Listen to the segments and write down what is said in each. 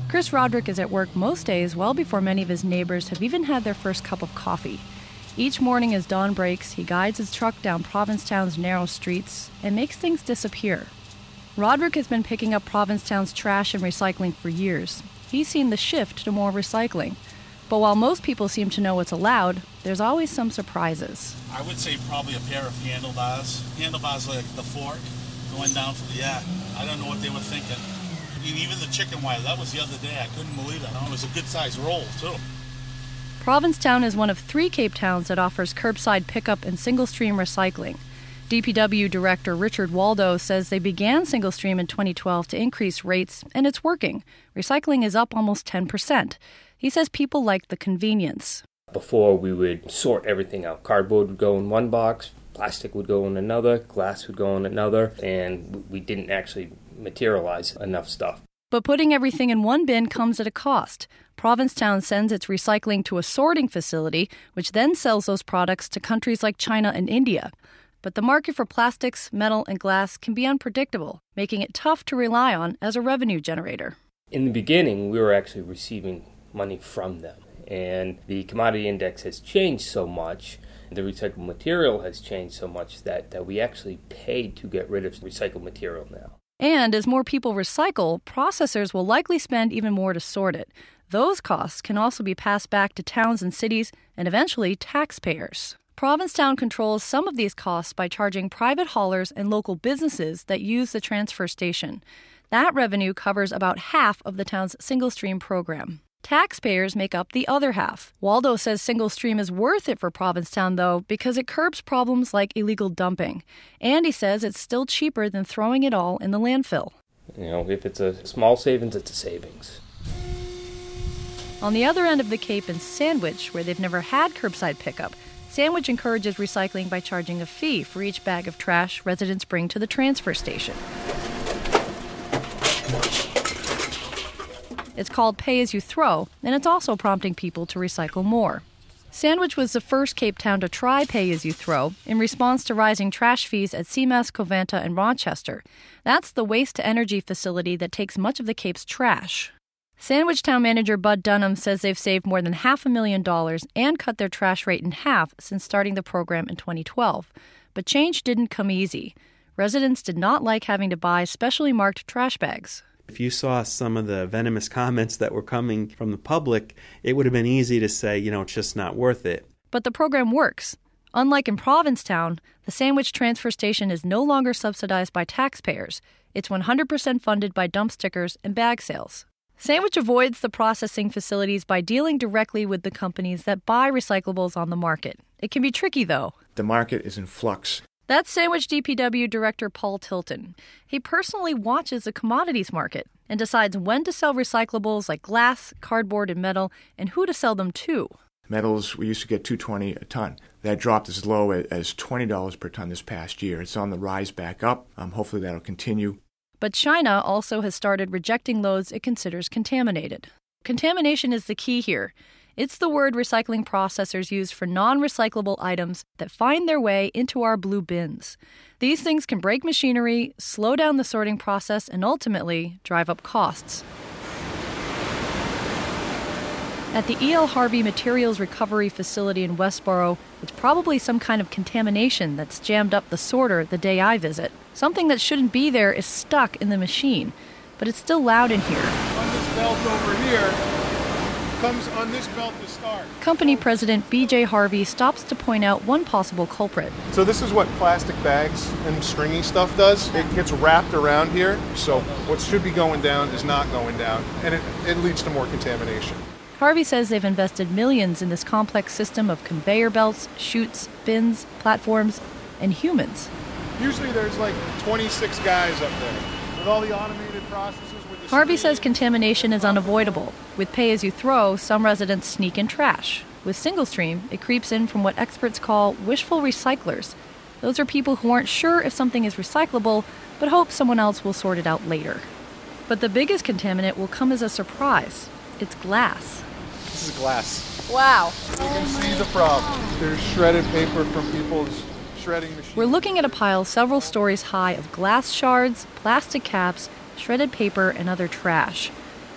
Chris Roderick is at work most days well before many of his neighbors have even had their first cup of coffee. Each morning as dawn breaks, he guides his truck down Provincetown's narrow streets and makes things disappear. Roderick has been picking up Provincetown's trash and recycling for years. He's seen the shift to more recycling. But while most people seem to know what's allowed, there's always some surprises. I would say probably a pair of handlebars. Handlebars like the fork going down for the I don't know what they were thinking. Even the chicken wire, that was the other day. I couldn't believe it. It was a good-sized roll, too. Provincetown is one of 3 Cape Towns that offers curbside pickup and single-stream recycling. DPW Director Richard Waldo says they began single-stream in 2012 to increase rates, and it's working. Recycling is up almost 10%. He says people like the convenience. Before, we would sort everything out. Cardboard would go in one box, plastic would go in another, glass would go in another, and we didn't actually materialize enough stuff. But putting everything in one bin comes at a cost. Provincetown sends its recycling to a sorting facility, which then sells those products to countries like China and India. But the market for plastics, metal, and glass can be unpredictable, making it tough to rely on as a revenue generator. In the beginning, we were actually receiving money from them, and the commodity index has changed so much, the recycled material has changed so much that we actually paid to get rid of recycled material now. And as more people recycle, processors will likely spend even more to sort it. Those costs can also be passed back to towns and cities and eventually taxpayers. Provincetown controls some of these costs by charging private haulers and local businesses that use the transfer station. That revenue covers about half of the town's single-stream program. Taxpayers make up the other half. Waldo says single-stream is worth it for Provincetown, though, because it curbs problems like illegal dumping. And he says it's still cheaper than throwing it all in the landfill. If it's a small savings, it's a savings. On the other end of the Cape in Sandwich, where they've never had curbside pickup, Sandwich encourages recycling by charging a fee for each bag of trash residents bring to the transfer station. It's called Pay As You Throw, and it's also prompting people to recycle more. Sandwich was the first Cape Town to try Pay As You Throw in response to rising trash fees at CMAS, Covanta, and Rochester. That's the waste-to-energy facility that takes much of the Cape's trash. Sandwich Town Manager Bud Dunham says they've saved more than $500,000 and cut their trash rate in half since starting the program in 2012. But change didn't come easy. Residents did not like having to buy specially marked trash bags. If you saw some of the venomous comments that were coming from the public, it would have been easy to say, it's just not worth it. But the program works. Unlike in Provincetown, the Sandwich transfer station is no longer subsidized by taxpayers. It's 100% funded by dump stickers and bag sales. Sandwich avoids the processing facilities by dealing directly with the companies that buy recyclables on the market. It can be tricky, though. The market is in flux. That's Sandwich DPW Director Paul Tilton. He personally watches the commodities market and decides when to sell recyclables like glass, cardboard, and metal, and who to sell them to. Metals, we used to get $220 a ton. That dropped as low as $20 per ton this past year. It's on the rise back up. Hopefully that'll continue. But China also has started rejecting loads it considers contaminated. Contamination is the key here. It's the word recycling processors use for non-recyclable items that find their way into our blue bins. These things can break machinery, slow down the sorting process, and ultimately drive up costs. At the E.L. Harvey Materials Recovery Facility in Westboro, it's probably some kind of contamination that's jammed up the sorter the day I visit. Something that shouldn't be there is stuck in the machine, but it's still loud in here. On this belt over here, comes on this belt to start. Company president B.J. Harvey stops to point out one possible culprit. So this is what plastic bags and stringy stuff does. It gets wrapped around here, so what should be going down is not going down, and it leads to more contamination. Harvey says they've invested millions in this complex system of conveyor belts, chutes, bins, platforms, and humans. Usually there's like 26 guys up there with all the automated processes. Harvey says contamination is unavoidable. With Pay As You Throw, some residents sneak in trash. With Single Stream, it creeps in from what experts call wishful recyclers. Those are people who aren't sure if something is recyclable, but hope someone else will sort it out later. But the biggest contaminant will come as a surprise. It's glass. This is glass. Wow. You can see the problem. There's shredded paper from people's shredding machines. We're looking at a pile several stories high of glass shards, plastic caps, shredded paper, and other trash.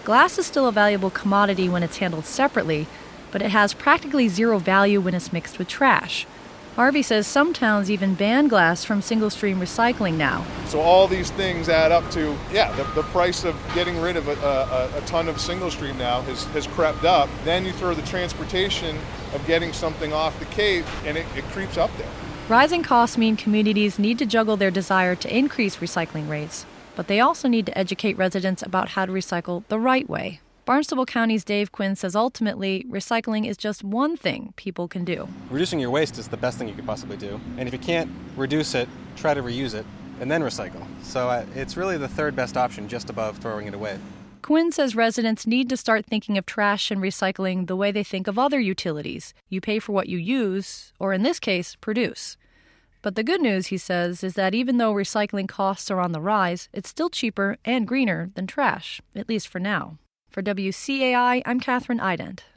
Glass is still a valuable commodity when it's handled separately, but it has practically zero value when it's mixed with trash. Harvey says some towns even ban glass from single-stream recycling now. So all these things add up to, the price of getting rid of a ton of single-stream now has crept up. Then you throw the transportation of getting something off the Cape, and it creeps up there. Rising costs mean communities need to juggle their desire to increase recycling rates, but they also need to educate residents about how to recycle the right way. Barnstable County's Dave Quinn says ultimately, recycling is just one thing people can do. Reducing your waste is the best thing you could possibly do. And if you can't reduce it, try to reuse it, and then recycle. So it's really the third best option, just above throwing it away. Quinn says residents need to start thinking of trash and recycling the way they think of other utilities. You pay for what you use, or in this case, produce. But the good news, he says, is that even though recycling costs are on the rise, it's still cheaper and greener than trash, at least for now. For WCAI, I'm Catherine Ident.